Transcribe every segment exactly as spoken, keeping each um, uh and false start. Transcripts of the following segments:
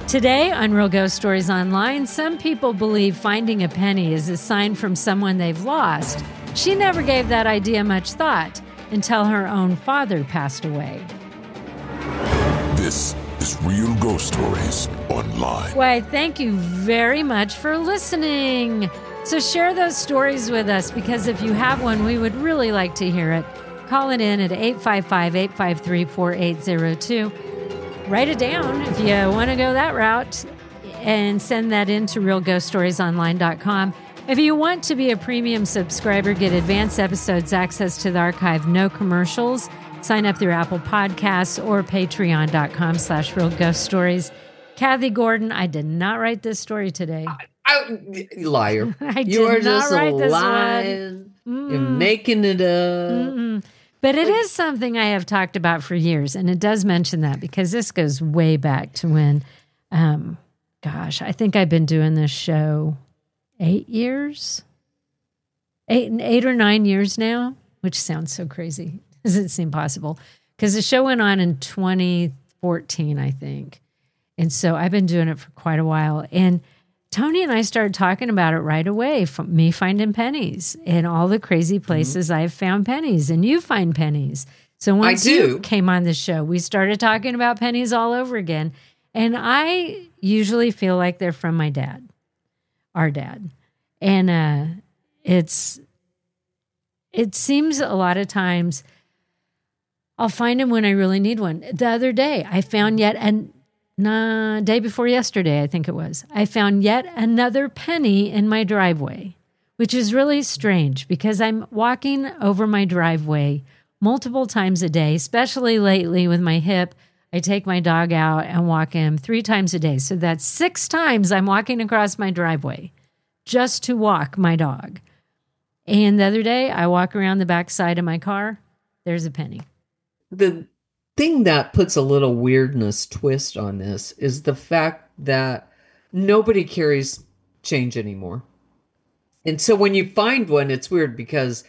Today on Real Ghost Stories Online, some people believe finding a penny is a sign from someone they've lost. She never gave that idea much thought until her own father passed away. This is Real Ghost Stories Online. Why, thank you very much for listening. So share those stories with us, because if you have one, we would really like to hear it. Call it in at eight five five, eight five three, four eight zero two. Write it down if you want to go that route, and send that in to real ghost stories online dot com. If you want to be a premium subscriber, get advanced episodes, access to the archive, no commercials, sign up through Apple Podcasts or patreon.com slash real ghost stories. Kathy Gordon, I did not write this story today. I, I, liar. I you are did not just write this lying. one. You're making it up. Mm-mm. But it is something I have talked about for years, and it does mention that because this goes way back to when, um, gosh, I think I've been doing this show eight years, eight, eight or nine years now, which sounds so crazy. Doesn't seem possible, because the show went on in twenty fourteen, I think. And so I've been doing it for quite a while. And Tony and I started talking about it right away, from me finding pennies and all the crazy places mm-hmm. I've found pennies, and you find pennies. So once you came on the show, we started talking about pennies all over again. And I usually feel like they're from my dad, our dad. And uh, it's, it seems a lot of times I'll find them when I really need one. The other day, I found yet an Nah, day before yesterday, I think it was, I found yet another penny in my driveway, which is really strange because I'm walking over my driveway multiple times a day, especially lately with my hip. I take my dog out and walk him three times a day. So that's six times I'm walking across my driveway just to walk my dog. And the other day, I walk around the back side of my car. There's a penny. The thing that puts a little weirdness twist on this is the fact that nobody carries change anymore. And so when you find one, it's weird because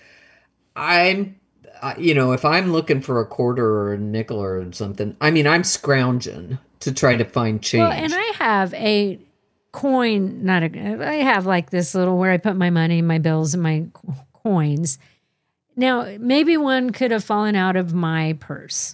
I'm, you know, if I'm looking for a quarter or a nickel or something, I mean, I'm scrounging to try to find change. Well, and I have a coin, not a, I have like this little where I put my money, my bills, and my coins. Now, maybe one could have fallen out of my purse.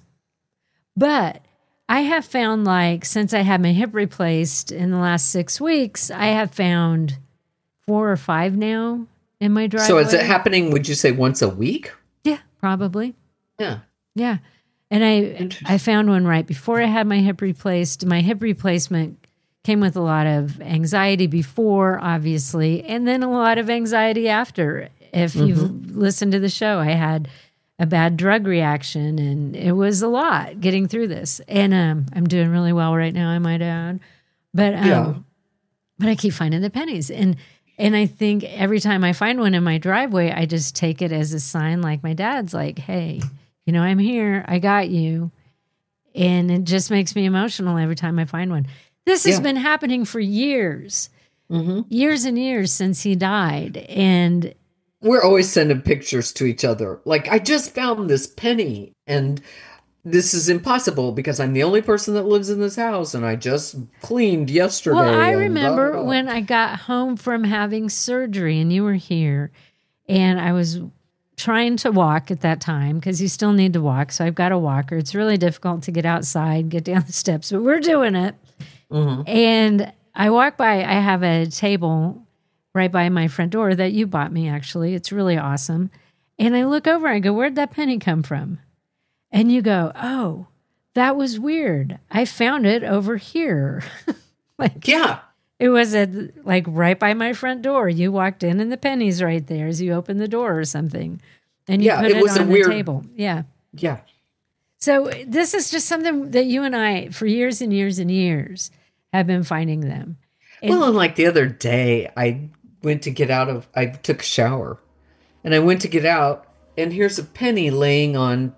But I have found, like, since I had my hip replaced in the last six weeks, I have found four or five now in my driveway. So is it happening, would you say, once a week? Yeah, probably. Yeah. Yeah. And I I found one right before I had my hip replaced. My hip replacement came with a lot of anxiety before, obviously, and then a lot of anxiety after. If mm-hmm. you've listened to the show, I had a bad drug reaction, and it was a lot getting through this. And um, I'm doing really well right now, I might add. But um, yeah. but I keep finding the pennies. And and I think every time I find one in my driveway, I just take it as a sign, like my dad's like, hey, you know, I'm here. I got you. And it just makes me emotional every time I find one. This has yeah. been happening for years, mm-hmm. years and years since he died. And we're always sending pictures to each other. Like, I just found this penny, and this is impossible because I'm the only person that lives in this house, and I just cleaned yesterday. Well, I remember blah, blah. when I got home from having surgery, and you were here, and I was trying to walk at that time because you still need to walk. So I've got a walker. It's really difficult to get outside, get down the steps, but we're doing it. Mm-hmm. And I walk by, I have a table right by my front door that you bought me, actually. It's really awesome. And I look over, I go, where'd that penny come from? And you go, oh, that was weird. I found it over here. like, yeah. It was at, like right by my front door. You walked in and the penny's right there as you opened the door or something. And you yeah, put it, it was on a the weird table. Yeah. Yeah. So this is just something that you and I, for years and years and years, have been finding them. And well, and like the other day, I went to get out of, I took a shower, and I went to get out, and here's a penny laying on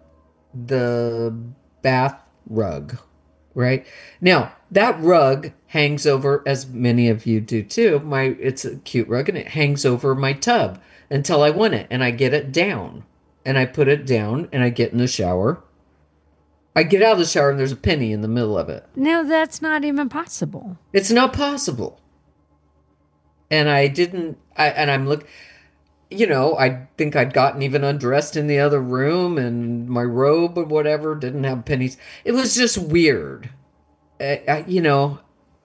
the bath rug, right? Now, that rug hangs over, as many of you do too, my it's a cute rug, and it hangs over my tub until I want it, and I get it down, and I put it down, and I get in the shower. I get out of the shower and there's a penny in the middle of it. No, that's not even possible. It's not possible. And I didn't, I, and I'm look, you know, I think I'd gotten even undressed in the other room and my robe or whatever didn't have pennies. It was just weird. I, I, you know,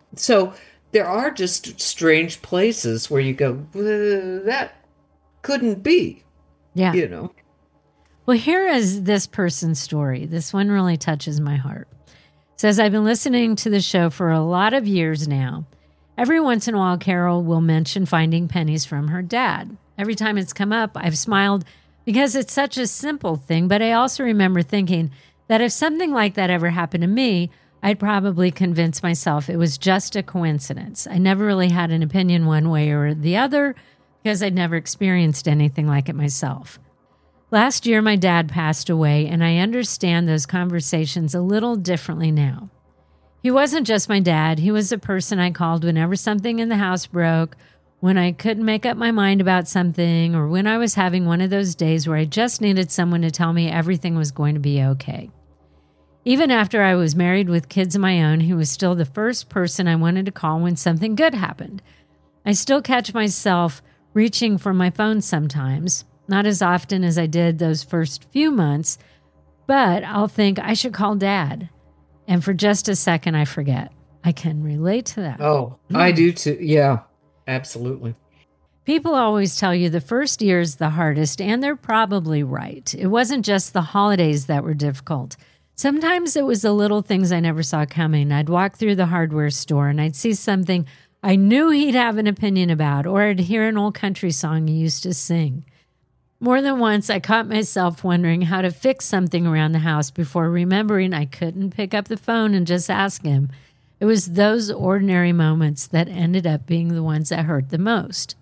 so there are just strange places where you go, that couldn't be, Yeah. you know. Well, here is this person's story. This one really touches my heart. It says, I've been listening to the show for a lot of years now. Every once in a while, Carol will mention finding pennies from her dad. Every time it's come up, I've smiled because it's such a simple thing, but I also remember thinking that if something like that ever happened to me, I'd probably convince myself it was just a coincidence. I never really had an opinion one way or the other because I'd never experienced anything like it myself. Last year, my dad passed away, and I understand those conversations a little differently now. He wasn't just my dad. He was the person I called whenever something in the house broke, when I couldn't make up my mind about something, or when I was having one of those days where I just needed someone to tell me everything was going to be okay. Even after I was married with kids of my own, he was still the first person I wanted to call when something good happened. I still catch myself reaching for my phone sometimes, not as often as I did those first few months, but I'll think I should call Dad. And for just a second, I forget. I can relate to that. Oh, I do too. Yeah, absolutely. People always tell you the first year is the hardest, and they're probably right. It wasn't just the holidays that were difficult. Sometimes it was the little things I never saw coming. I'd walk through the hardware store and I'd see something I knew he'd have an opinion about, or I'd hear an old country song he used to sing. More than once, I caught myself wondering how to fix something around the house before remembering I couldn't pick up the phone and just ask him. It was those ordinary moments that ended up being the ones that hurt the most.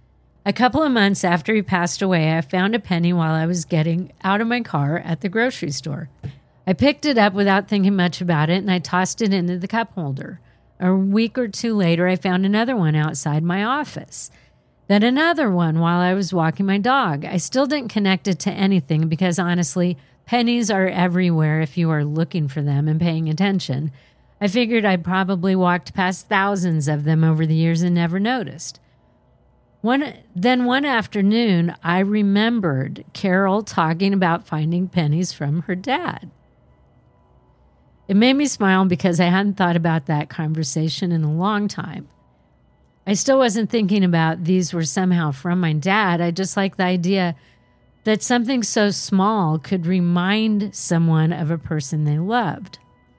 A couple of months after he passed away, I found a penny while I was getting out of my car at the grocery store. I picked it up without thinking much about it, and I tossed it into the cup holder. A week or two later, I found another one outside my office. Then another one while I was walking my dog. I still didn't connect it to anything because, honestly, pennies are everywhere if you are looking for them and paying attention. I figured I'd probably walked past thousands of them over the years and never noticed. One, then one afternoon, I remembered Carol talking about finding pennies from her dad. It made me smile because I hadn't thought about that conversation in a long time. I still wasn't thinking about these were somehow from my dad. I just liked the idea that something so small could remind someone of a person they loved.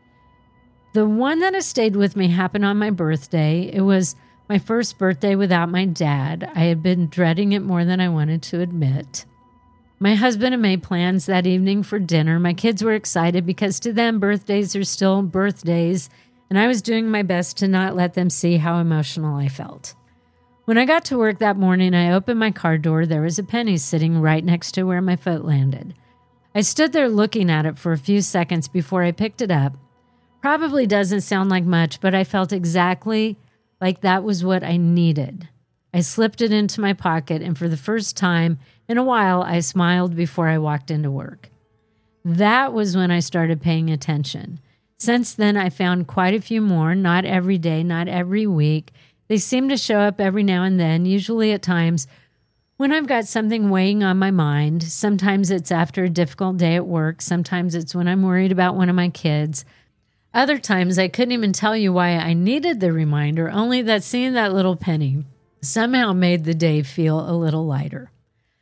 The one that has stayed with me happened on my birthday. It was my first birthday without my dad. I had been dreading it more than I wanted to admit. My husband had made plans that evening for dinner. My kids were excited because to them, birthdays are still birthdays, and I was doing my best to not let them see how emotional I felt. When I got to work that morning, I opened my car door. There was a penny sitting right next to where my foot landed. I stood there looking at it for a few seconds before I picked it up. Probably doesn't sound like much, but I felt exactly like that was what I needed. I slipped it into my pocket, and for the first time in a while, I smiled before I walked into work. That was when I started paying attention. Since then, I found quite a few more, not every day, not every week. They seem to show up every now and then, usually at times when I've got something weighing on my mind. Sometimes it's after a difficult day at work. Sometimes it's when I'm worried about one of my kids. Other times, I couldn't even tell you why I needed the reminder, only that seeing that little penny somehow made the day feel a little lighter.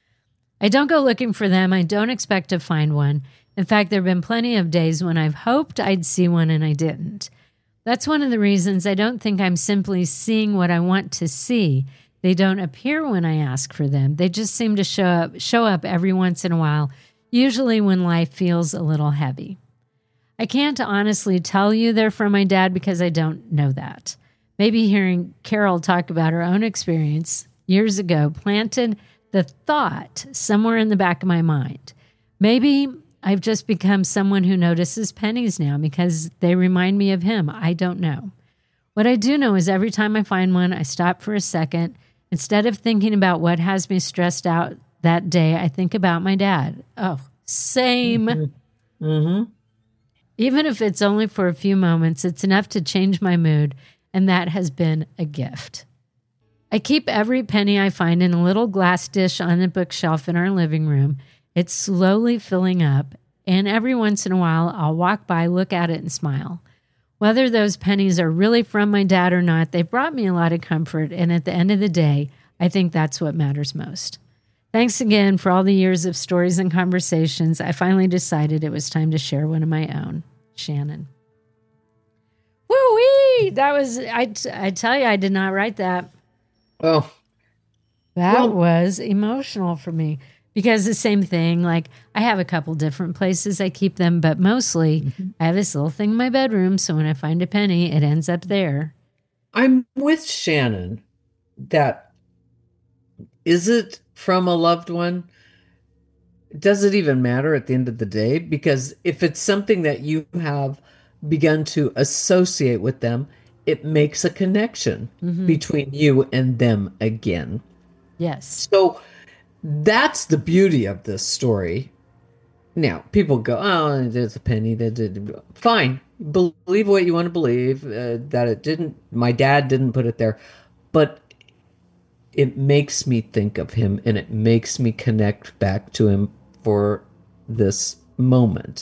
I don't go looking for them. I don't expect to find one. In fact, there have been plenty of days when I've hoped I'd see one and I didn't. That's one of the reasons I don't think I'm simply seeing what I want to see. They don't appear when I ask for them. They just seem to show up, show up every once in a while, usually when life feels a little heavy. I can't honestly tell you they're from my dad because I don't know that. Maybe hearing Carol talk about her own experience years ago planted the thought somewhere in the back of my mind. Maybe I've just become someone who notices pennies now because they remind me of him. I don't know. What I do know is every time I find one, I stop for a second. Instead of thinking about what has me stressed out that day, I think about my dad. Oh, same. Mm-hmm. Mm-hmm. Even if it's only for a few moments, it's enough to change my mood, and that has been a gift. I keep every penny I find in a little glass dish on the bookshelf in our living room. It's slowly filling up, and every once in a while, I'll walk by, look at it, and smile. Whether those pennies are really from my dad or not, they brought me a lot of comfort, and at the end of the day, I think that's what matters most. Thanks again for all the years of stories and conversations. I finally decided it was time to share one of my own. Shannon. Woo-wee! That was, I, I tell you, I did not write that. Oh. That Well, was emotional for me. Because the same thing, like I have a couple different places I keep them, but mostly I have this little thing in my bedroom. So when I find a penny, it ends up there. I'm with Shannon that is it from a loved one? Does it even matter at the end of the day? Because if it's something that you have begun to associate with them, it makes a connection between you and them again. Yes. So that's the beauty of this story. Now, people go, oh, there's a penny. That did. Fine. Believe what you want to believe, uh, that it didn't, my dad didn't put it there. But it makes me think of him and it makes me connect back to him for this moment.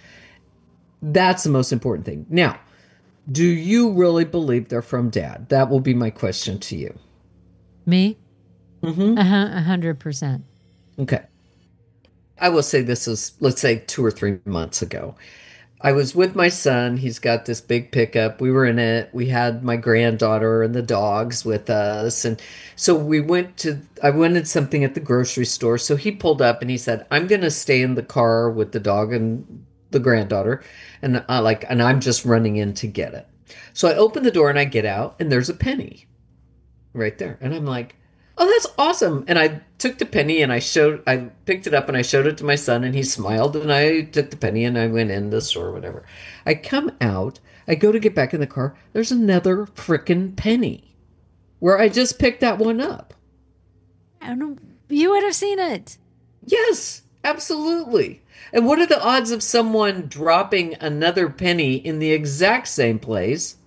That's the most important thing. Now, do you really believe they're from dad? That will be my question to you. Me? Mm-hmm. Uh-huh, a hundred percent. Okay. I will say this is, let's say, two or three months ago. I was with my son. He's got this big pickup. We were in it. We had my granddaughter and the dogs with us. And so we went to, I wanted something at the grocery store. So he pulled up and he said, I'm going to stay in the car with the dog and the granddaughter. And I like, and I'm just running in to get it. So I open the door and I get out and there's a penny right there. And I'm like, oh, that's awesome. And I took the penny and I showed, I picked it up and I showed it to my son and he smiled and I took the penny and I went in the store or whatever. I come out, I go to get back in the car. There's another frickin' penny where I just picked that one up. I don't know. You would have seen it. Yes, absolutely. And what are the odds of someone dropping another penny in the exact same place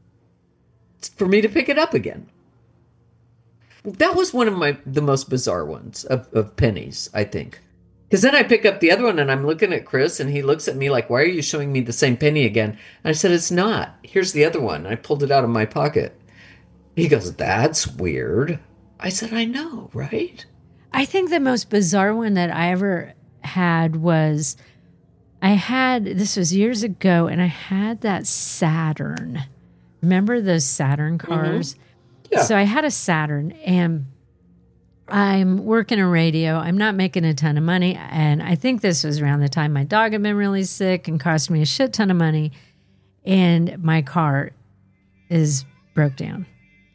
for me to pick it up again? That was one of my the most bizarre ones of, of pennies, I think. Because then I pick up the other one and I'm looking at Chris and he looks at me like, why are you showing me the same penny again? And I said, it's not. Here's the other one. I pulled it out of my pocket. He goes, that's weird. I said, I know, right? I think the most bizarre one that I ever had was I had, this was years ago, and I had that Saturn. Remember those Saturn cars? Mm-hmm. Yeah. So I had a Saturn, and I'm working a radio. I'm not making a ton of money. And I think this was around the time my dog had been really sick and cost me a shit ton of money. And my car is broke down.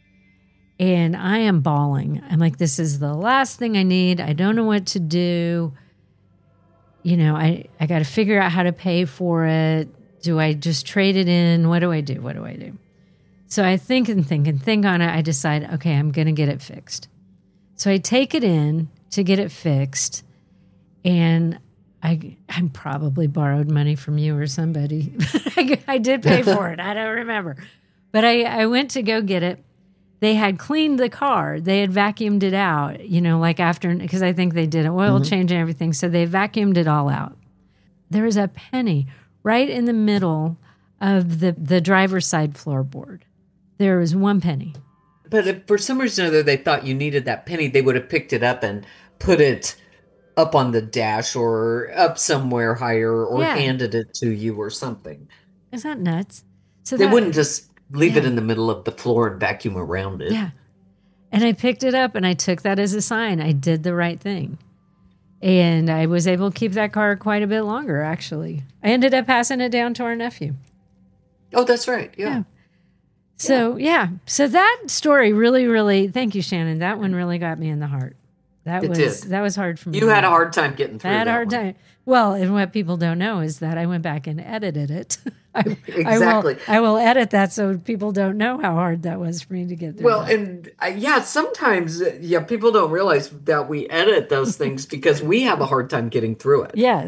And I am bawling. I'm like, this is the last thing I need. I don't know what to do. You know, I, I got to figure out how to pay for it. Do I just trade it in? What do I do? What do I do? So I think and think and think on it. I decide, okay, I'm going to get it fixed. So I take it in to get it fixed. And I I probably borrowed money from you or somebody. I, I did pay for it. I don't remember. But I, I went to go get it. They had cleaned the car. They had vacuumed it out, you know, like after, because I think they did an oil Mm-hmm. change and everything. So they vacuumed it all out. There was a penny right in the middle of the, the driver's side floorboard. There was one penny. But if for some reason or other they thought you needed that penny, they would have picked it up and put it up on the dash or up somewhere higher or Yeah. handed it to you or something. Is that nuts? So They that, wouldn't just leave it Yeah. in the middle of the floor and vacuum around it. Yeah. And I picked it up and I took that as a sign. I did the right thing. And I was able to keep that car quite a bit longer, actually. I ended up passing it down to our nephew. Oh, that's right. Yeah. Yeah. So, yeah. So that story really, really, thank you, Shannon. That one really got me in the heart. That It was did. that was hard for me. You had a hard time getting through I had that a hard one. time. Well, and what people don't know is that I went back and edited it. I, Exactly. I will, I will edit that so people don't know how hard that was for me to get through. Well, that. and uh, yeah, sometimes uh, yeah, people don't realize that we edit those things because we have a hard time getting through it. Yes.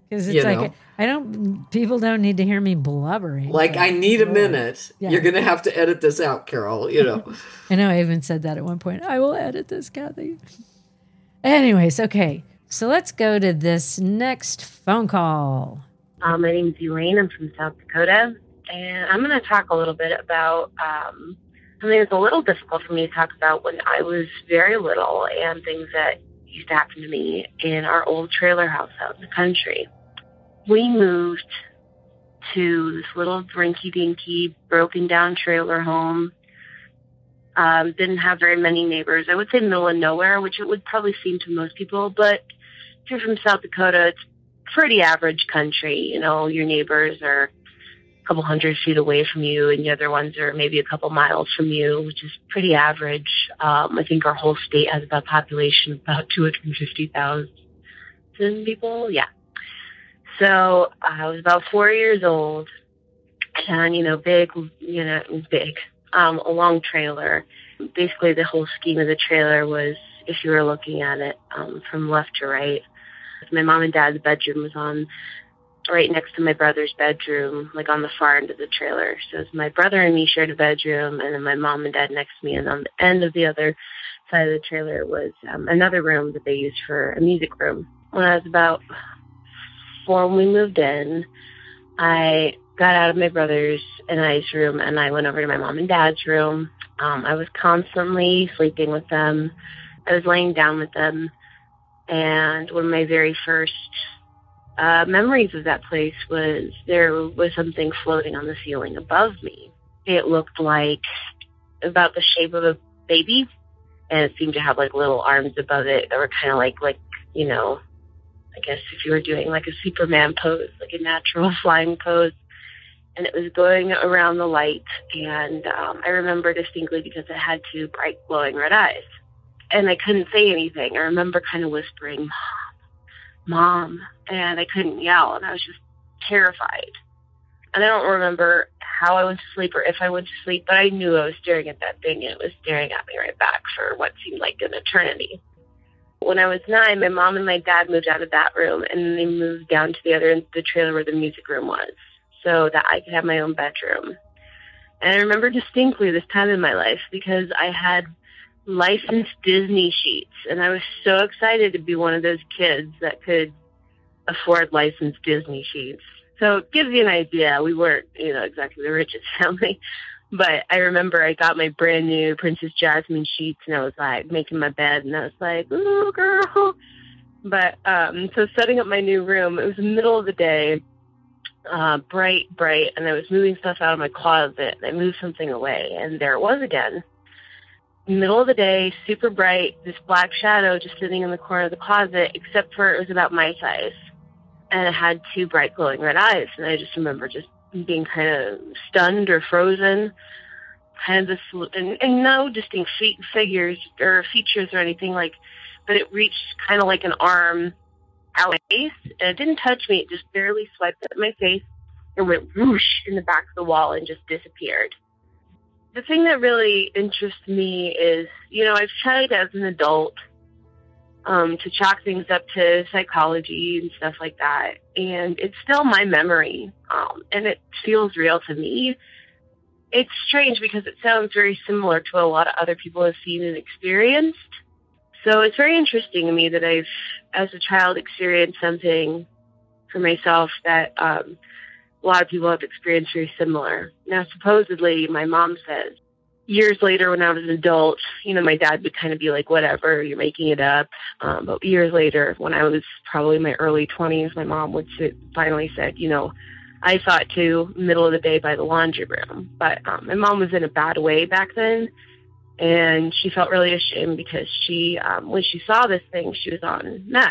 Because it's You like, know. I don't, people don't need to hear me blubbering. Like, but I need a Lord. minute. Yeah. You're going to have to edit this out, Carol, you know. I know I even said that at one point. I will edit this, Kathy. Anyways, okay. So let's go to this next phone call. Um, my name's Elaine. I'm from South Dakota. And I'm going to talk a little bit about um, something that's a little difficult for me to talk about when I was very little and things that used to happen to me in our old trailer house out in the country. We moved to this little rinky-dinky, broken-down trailer home. Um, didn't have very many neighbors. I would say middle of nowhere, which it would probably seem to most people. But if you're from South Dakota, it's pretty average country. You know, your neighbors are a couple hundred feet away from you, and the other ones are maybe a couple miles from you, which is pretty average. Um, I think our whole state has about a population of about two hundred fifty thousand people. Yeah. So I was about four years old, and, you know, big, you know, big, um, a long trailer. Basically, the whole scheme of the trailer was, if you were looking at it um, from left to right, my mom and dad's bedroom was on right next to my brother's bedroom, like on the far end of the trailer. So it was my brother and me shared a bedroom, and then my mom and dad next to me. And on the end of the other side of the trailer was um, another room that they used for a music room. When I was about four, when we moved in, I got out of my brother's and I's room, and I went over to my mom and dad's room. Um, I was constantly sleeping with them. I was laying down with them. And one of my very first uh, memories of that place was there was something floating on the ceiling above me. It looked like about the shape of a baby, and it seemed to have like little arms above it that were kind of like, like, you know, I guess if you were doing like a Superman pose, like a natural flying pose. And it was going around the light. And um, I remember distinctly because it had two bright glowing red eyes. And I couldn't say anything. I remember kind of whispering, Mom, Mom. And I couldn't yell. And I was just terrified. And I don't remember how I went to sleep or if I went to sleep, but I knew I was staring at that thing, and it was staring at me right back for what seemed like an eternity. When I was nine, my mom and my dad moved out of that room, and they moved down to the other end of the trailer where the music room was, so that I could have my own bedroom. And I remember distinctly this time in my life because I had licensed Disney sheets, and I was so excited to be one of those kids that could afford licensed Disney sheets. So it gives you an idea. We weren't, you know, exactly the richest family. But I remember I got my brand new Princess Jasmine sheets, and I was like making my bed, and I was like, ooh, girl. But um, so setting up my new room, it was the middle of the day, uh, bright, bright, and I was moving stuff out of my closet, and I moved something away, and there it was again. Middle of the day, super bright, this black shadow just sitting in the corner of the closet, except for it was about my size. And it had two bright glowing red eyes, and I just remember just being kind of stunned or frozen, kind of this, and, and no distinct fe- figures or features or anything like, but it reached kind of like an arm out my face, and it didn't touch me. It just barely swiped at my face and went whoosh in the back of the wall and just disappeared. The thing that really interests me is, you know, I've tried as an adult um, to chalk things up to psychology and stuff like that. And it's still my memory. Um, and it feels real to me. It's strange because it sounds very similar to what a lot of other people have seen and experienced. So it's very interesting to me that I've, as a child, experienced something for myself that um, a lot of people have experienced very similar. Now, supposedly, my mom says, years later, when I was an adult, you know, my dad would kind of be like, whatever, you're making it up. Um, but years later, when I was probably in my early twenties, my mom would sit, finally said, you know, I saw it too, middle of the day by the laundry room. But um, my mom was in a bad way back then, and she felt really ashamed because she, um, when she saw this thing, she was on meth.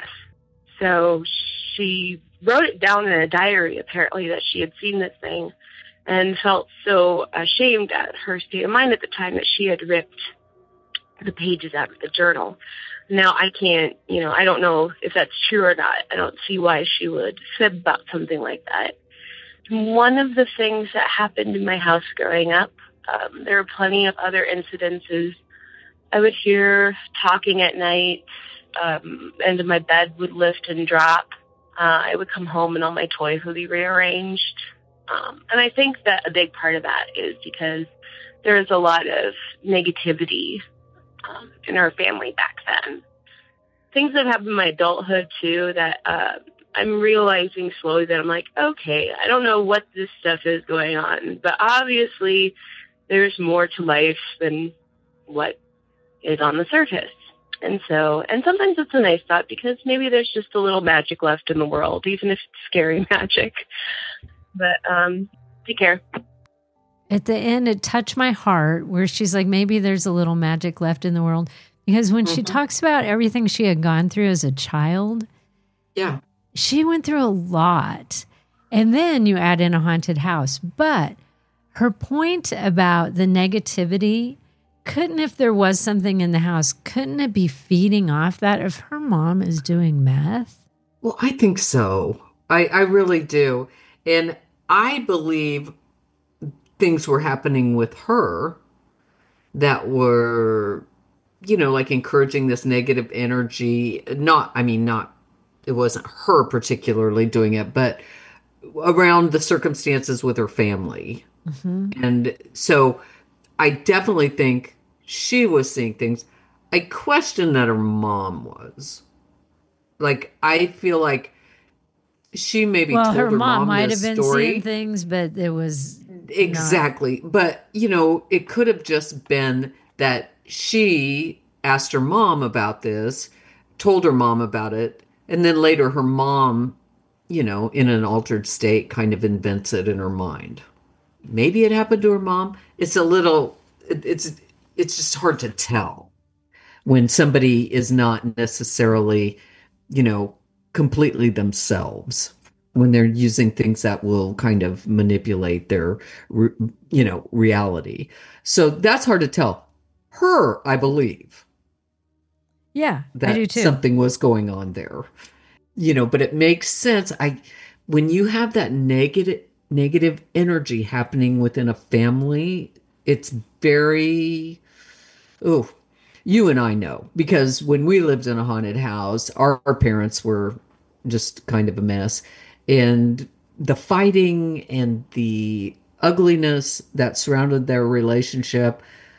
So she wrote it down in a diary, apparently, that she had seen this thing, and felt so ashamed at her state of mind at the time that she had ripped the pages out of the journal. Now, I can't, you know, I don't know if that's true or not. I don't see why she would fib about something like that. One of the things that happened in my house growing up, um, there were plenty of other incidences. I would hear talking at night, um, and my bed would lift and drop. Uh, I would come home and all my toys would be rearranged. Um, and I think that a big part of that is because there's a lot of negativity um, in our family back then. Things that happened in my adulthood, too, that uh, I'm realizing slowly that I'm like, okay, I don't know what this stuff is going on, but obviously there's more to life than what is on the surface. And so, and sometimes it's a nice thought because maybe there's just a little magic left in the world, even if it's scary magic. But um, take care. At the end, it touched my heart where she's like, maybe there's a little magic left in the world. Because when mm-hmm. she talks about everything she had gone through as a child, yeah, she went through a lot. And then you add in a haunted house. But her point about the negativity, couldn't, if there was something in the house, couldn't it be feeding off that if her mom is doing meth? Well, I think so. I, I really do. And I believe things were happening with her that were, you know, like encouraging this negative energy. Not, I mean, not, it wasn't her particularly doing it, but around the circumstances with her family. Mm-hmm. And so I definitely think she was seeing things. I question that her mom was. Like, I feel like she maybe well, told her, her mom, mom might this have been story. seeing things, but it was exactly. not. But you know, it could have just been that she asked her mom about this, told her mom about it, and then later her mom, you know, in an altered state, kind of invents it in her mind. Maybe it happened to her mom. It's a little. It, it's it's just hard to tell when somebody is not necessarily, you know, completely themselves, when they're using things that will kind of manipulate their, you know, reality. So that's hard to tell. Her, I believe. Yeah, that I do too. Something was going on there, you know, but it makes sense. I, when you have that negative, negative energy happening within a family, it's very, oh, you and I know, because when we lived in a haunted house, our, our parents were just kind of a mess. And the fighting and the ugliness that surrounded their relationship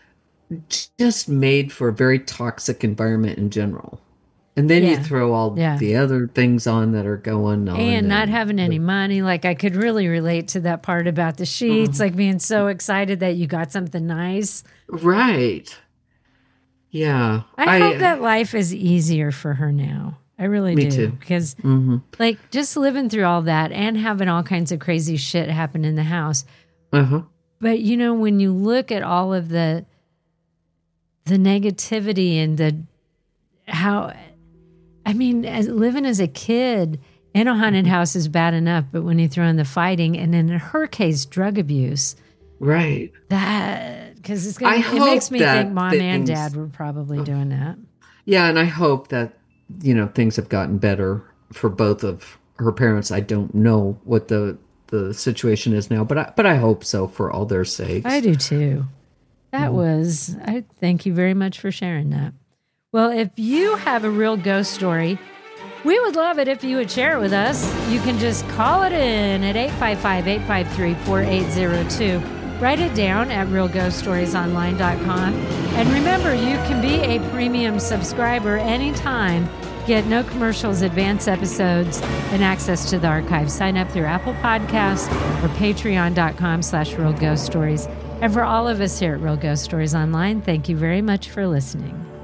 just made for a very toxic environment in general. And then yeah. you throw all yeah. the other things on that are going on. And not and, having any money. Like, I could really relate to that part about the sheets, mm-hmm. like being so excited that you got something nice. Right. Yeah. I, I hope that life is easier for her now. I really me do. Too. Because, mm-hmm. like, just living through all that and having all kinds of crazy shit happen in the house. Uh-huh. But, you know, when you look at all of the the negativity and the how, I mean, as, living as a kid in a haunted house is bad enough, but when you throw in the fighting and in her case, drug abuse. Right. That, because it's gonna, it makes me think mom things, and dad were probably doing that. Yeah, and I hope that, you know, things have gotten better for both of her parents. I don't know what the the situation is now, but I, but I hope so for all their sakes. I do too. That mm. was, I thank you very much for sharing that. Well, if you have a real ghost story, we would love it if you would share it with us. You can just call it in at eight five five, eight five three, four eight zero two. Write it down at real ghost stories online dot com. And remember, you can be a premium subscriber anytime. Get no commercials, advanced episodes, and access to the archive. Sign up through Apple Podcasts or patreon.com slash Real Ghost Stories. And for all of us here at Real Ghost Stories Online, thank you very much for listening.